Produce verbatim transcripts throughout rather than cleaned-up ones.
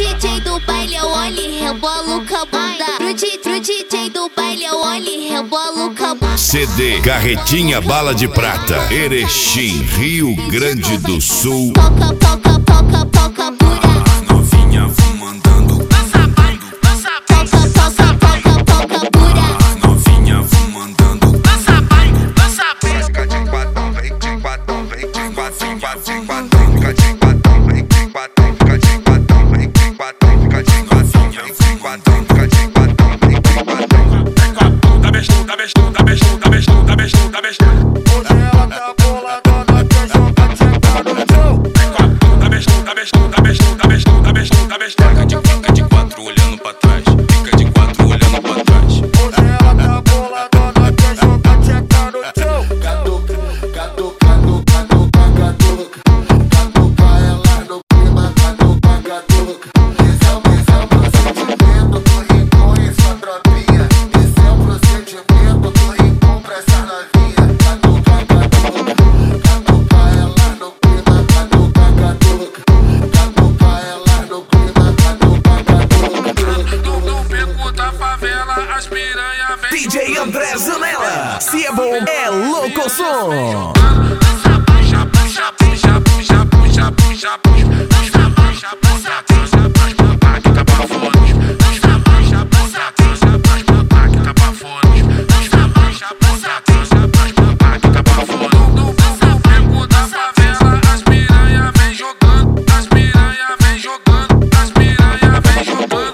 D J do baile eu olho e rebolo com a bunda. Pro, di, pro D J do baile eu olho e rebolo com a bunda. C D Carretinha Bala de Prata, Erechim, Rio Grande do Sul. Poca, poca, poca, poca pura. Novinha fumandando, Poca, poca, poca, poca pura. novinha fumandando. Fica de quatão, vem de quatão, vem de quatão, quatão, quatão. Fica de quatão, vem de quatão, fica de quatão, vem de quatão, fica de quatão, vem de quatão, fica de quatão, vem de quatão. Tá bestão, tá bestão, tá bestão, tá bestão, tá bestão, tá bestão. Hoje ela tá boladona, quer jogar tcheca no chão. Tá bestão, tá bestão, tá bestão, tá bestão, tá bestão, tá bestão. Fica de, fica de quatro olhando pra trás, fica de quatro olhando pra trás. Hoje ela tá boladona, quer jogar tcheca no chão. Catuca, catuca, catuca, catuca. Catuca ela no clima, catuca, catuca. Esse é o, esse é o procedimento do rincão e sua tropinha. Esse é o procedimento do rincão pra essa novinha. Catuca, catuca, catuca ela no clima, catuca, catuca. Catuca ela no clima, catuca, catuca. No, no beco da favela, as piranha vem. D J André Zanella, se é bom, é louco som. Puxa, puxa, puxa, puxa, puxa, puxa, puxa, puxa, puxa, puxa, puxa, puxa, papai que tá bafona. Puxa, puxa, puxa, puxa, puxa, papai que tá bafona. Puxa, puxa, puxa, puxa, puxa, papai que tá bafona. No beco da favela, as piranha vem jogando, as piranha vem jogando, as piranha vem jogando.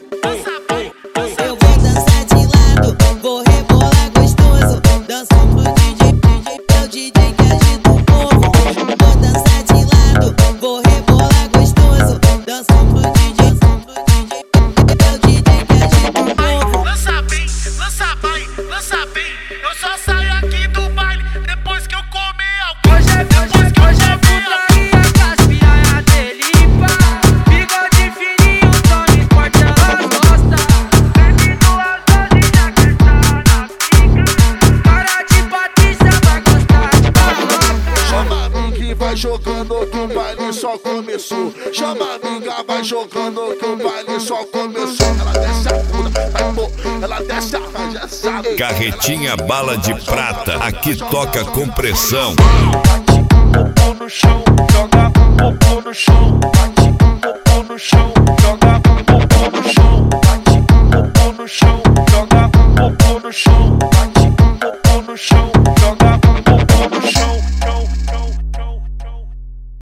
Eu vou dançar de lado, vou rebolar gostoso. Dançar pro D J, D J, pro D J que agita o povo. Vou dançar de lado, vou rebolar gostoso. Dançar pro D J, pro D J, pro D J que agita o povo. Lança bem, lança vai, lança bem. Eu só saio aqui do baile depois que eu comer alguém. Hoje é, depois que hoje é putaria, que as piranha delipa. Bigode fininho, Tony Forte, elas gostam. Bebe duas doses, já que tá na pica. Cara de Patrícia vai gostar de barroca. Chama a minga e vai jogando que o baile só começou. Chama a minga, vai jogando que o baile só começou. Ela desce a bunda, vai pô, ela desce a já sabe. Carretinha Bala de Prata, aqui toca com pressão. Bate o pau no chão, joga o